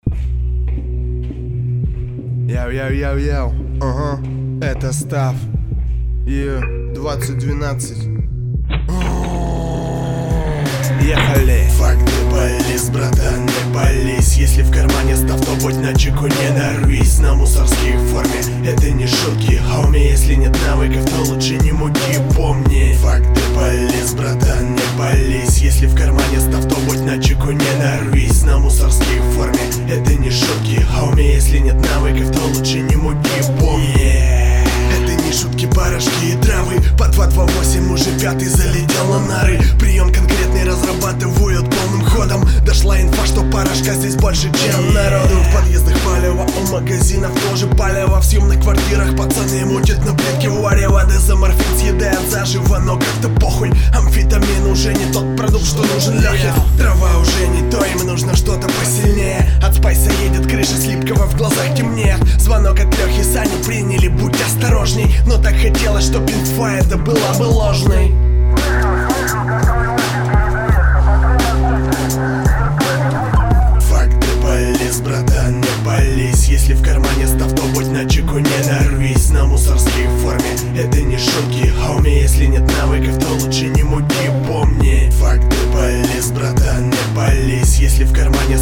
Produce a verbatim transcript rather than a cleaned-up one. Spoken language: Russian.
Яу-яу-яу-яу, ага, это Став. И двадцать двенадцать. Ехали. Факт, не полез, братан, не полезь. Если в кармане Став, то будь начеку, не нарвись. На мусорские в форме, это не шутки. А у меня, если нет навыков, то лучше не муки, помни. Факт, не полез, братан, не полезь. Если в кармане Став, то будь начеку, не нарвись. На мусорские в форме, это не шутки. А у меня, если нет навыков, то лучше не муки, помни. Это не шутки, порошки и травы. По два два восемь уже пятый залетел на нары. Прием конкретный разрабатывают полным ходом. Дошла инфа, что порошка здесь больше, чем народу. В подъездах палево, у магазинов тоже палево. В съемных квартирах пацаны мутят на плитке варево. Дезоморфин съедает заживо, но как-то похуй. Амфетамин уже не тот продукт, что нужен Лехе. Трава уже не то, им нужно что-то посильнее. От спайса едет крыша слипкова, в глазах темнеет. Звонок от Лехи, Саню приняли, будь осторожней. Но так хотелось, чтоб инфа это была бы ложной. Факт, не полез, братан, не полезь. Если в кармане Став, то будь начеку, не нарвись. На мусорские в форме, это не шутки. А у меня, если нет навыков, то лучше не муки, помни. Факт, не полез, братан, не полезь. Если в кармане